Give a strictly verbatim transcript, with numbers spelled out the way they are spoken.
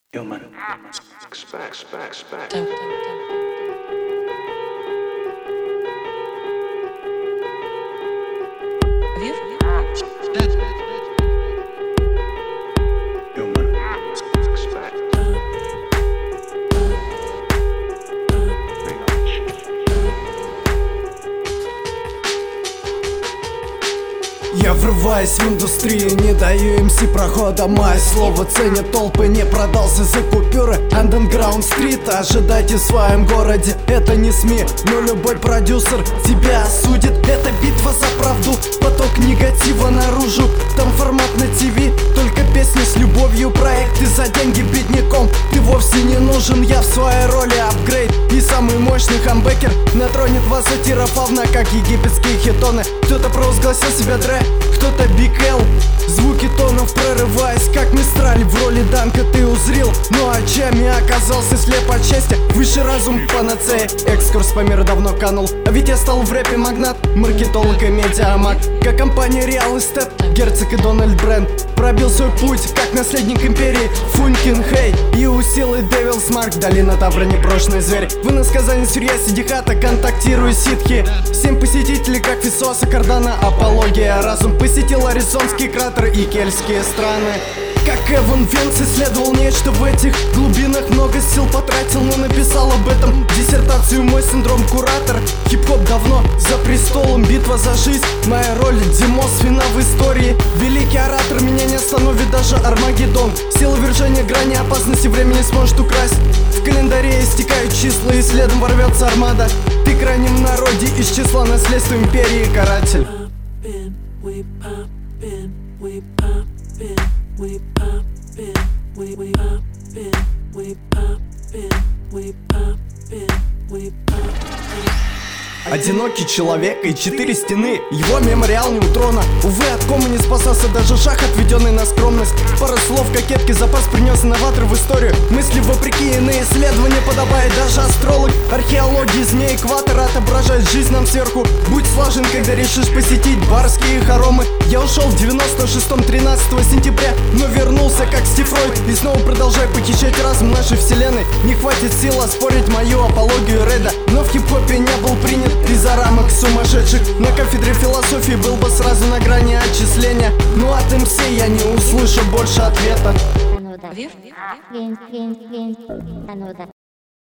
Human. Expect, expect, expect. Dum, dum, dum. Вир? Human. Expect. Я врываюсь в индустрию, не даю эм си прохода. Мое слово ценят толпы, не продался за купюры. Underground Street, ожидайте в своем городе. Это не СМИ, но любой продюсер тебя осудит. Это битва за правду, поток негатива наружу. Там формат на ТВ, только песни с любовью. Проекты за деньги бедняком, ты вовсе не нужен. Я в своей роли апгрейд и самый мощный хамбекер. На троне два сатира фавна, как египетские хитоны. Кто-то провозгласил себя Дре, кто-то Биг Эл. Звуки тонов прорываясь, как мистраль. В роли Данка ты узрел, но очами оказался слеп от счастья. Высший разум панацея, экскурс по миру давно канул. А ведь я стал в рэпе магнат, маркетолог и медиамаг. Как компания Real Estate, Герцог и Дональд Бренд. Пробил свой путь, как наследник империи Функин Хей и у силы Девилс Марк. Долина Тавра, непрошенный зверь. Вы на сказание Сурья Сидихата, контактирую ситхи. Семь посетителей, как Фисоса, Кардана, апология. Разум посетил аризонские кратеры и кельтские страны. Как Эван Венс исследовал нечто в этих глубинах. Много сил потратил, но написал об этом диссертацию. Мой синдром куратор. Хип-хоп давно за престолом, битва за жизнь. Моя роль Димос, вина в истории. Великий оратор, меня не остановит даже Армагеддон. Сила вержения, грани опасности, время не сможет украсть. В календаре истекают числа и следом ворвется армада. Ты крайнем народе из числа наследства империи, каратель. We poppin', we poppin', we poppin', we we poppin', we poppin', we poppin', we poppin'. Одинокий человек и четыре стены, его мемориал не у трона. Увы, от кома не спасался даже шаг, отведенный на скромность. Пара слов кокетки, запас принес инноватор в историю. Мысли вопреки, иные исследования подобает даже астролог. Археология змей экватора отображает жизнь нам сверху. Будь слажен, когда решишь посетить барские хоромы. Я ушел в девяносто шестом, тринадцатого сентября, но вернулся как Стив Ройд. И снова продолжаю похищать разум нашей вселенной. Не хватит сил оспорить мою апологию Реда, но в хип-хопе не был принят из-за рамок сумасшедших. На кафедре философии был бы сразу на грани отчисления. Но от эм си я не услышу больше ответа. Вир? Games, games, games, another.